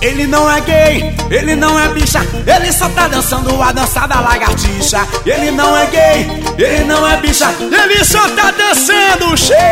Ele não é gay, ele não é bicha, ele só tá dançando a dança da lagartixa. Ele não é gay, ele não é bicha, ele só tá dançando.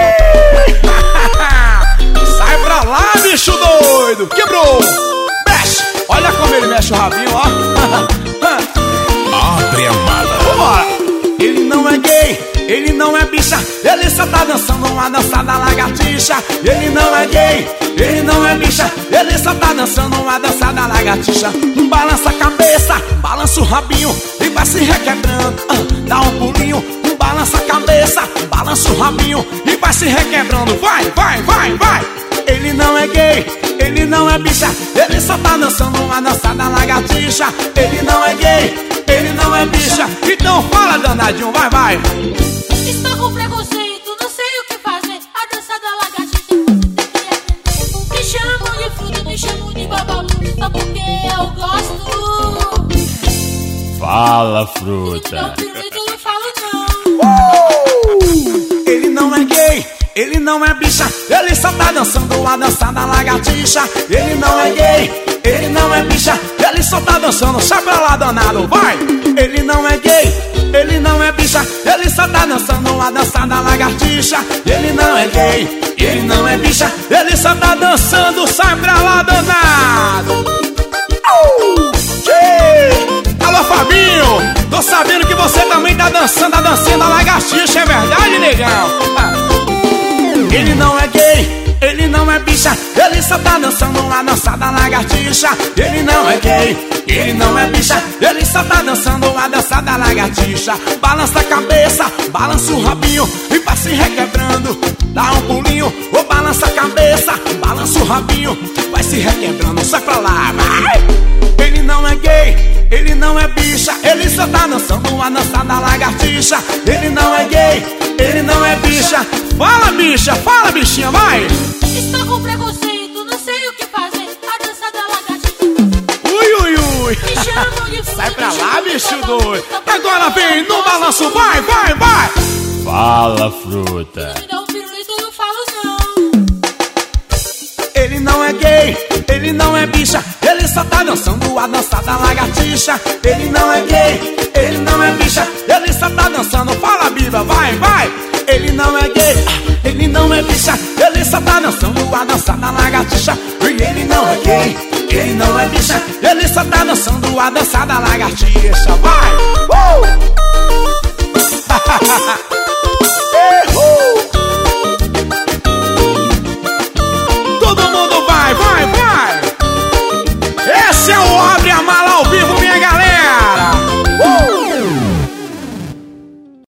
Sai pra lá, bicho doido. Quebrou. Mexe, olha como ele mexe o rabinho, ó. Abre a mala. Vambora. Ele não é gay, ele não é bicha, ele só tá dançando uma dança da lagartixa. Ele não é gay, ele não é bicha, ele só tá dançando uma dança da lagartixa. Balança a cabeça, balança o rabinho e vai se requebrando. Dá um pulinho, balança a cabeça, balança o rabinho e vai se requebrando. Vai, vai, vai, vai. Ele não é gay, ele não é bicha, ele só tá dançando uma dança da lagartixa. Ele não é gay, ele não é bicha, então fala, danadinho, vai, vai. Estou com preconceito, não sei o que fazer. A dança da lagartixa você tem que aprender. Me chamam de fruta, me chamam de babalu, só porque eu gosto. Fala, fruta. Não, pirulito, eu não falo não. Ele não é gay, ele não é bicha, ele só tá dançando a dança da lagartixa. Ele não é gay, ele não é bicha, ele só tá dançando, sai pra lá, danado, vai. Ele não é gay, ele não é bicha, ele só tá dançando a dança da lagartixa. Ele não é gay, ele não é bicha, ele só tá dançando, sai pra lá, danado. Alô, Fabinho, tô sabendo que você também tá dançando a dancinha da lagartixa, é verdade, negão? Ele não é gay, ele não é bicha, ele só tá dançando a dança da lagartixa. Ele não é gay, ele não é bicha, ele só tá dançando a dança da lagartixa. Balança a cabeça, balança o rabinho e vai se requebrando. Dá um pulinho, ou balança a cabeça, balança o rabinho, vai se requebrando, sai pra lá, vai. Ele não é gay, ele não é bicha, ele só tá dançando a dança da lagartixa. Ele não é gay, ele não é bicha. Fala, bicha, fala, bichinha, vai. Estou com preconceito, não sei o que fazer. A dança da lagartixa. Ui, ui, ui. Me chamam de fruta, Sai pra me lá, chamam de bicho babalu, doido. só porque Agora vem eu no gosto. balanço, vai, vai, vai. Fala, fruta. Me dá um pirulito, eu não falo não. Ele não é gay, ele não é bicha, ele só tá dançando a dança da lagartixa. Ele não é gay, ele não é bicha, ele só tá dançando, fala, biba, vai, vai. Ele não é gay, ele não é bicha, ele só tá dançando a dança da lagartixa. E ele não é gay, ele não é bicha, ele só tá dançando a dança da lagartixa, vai.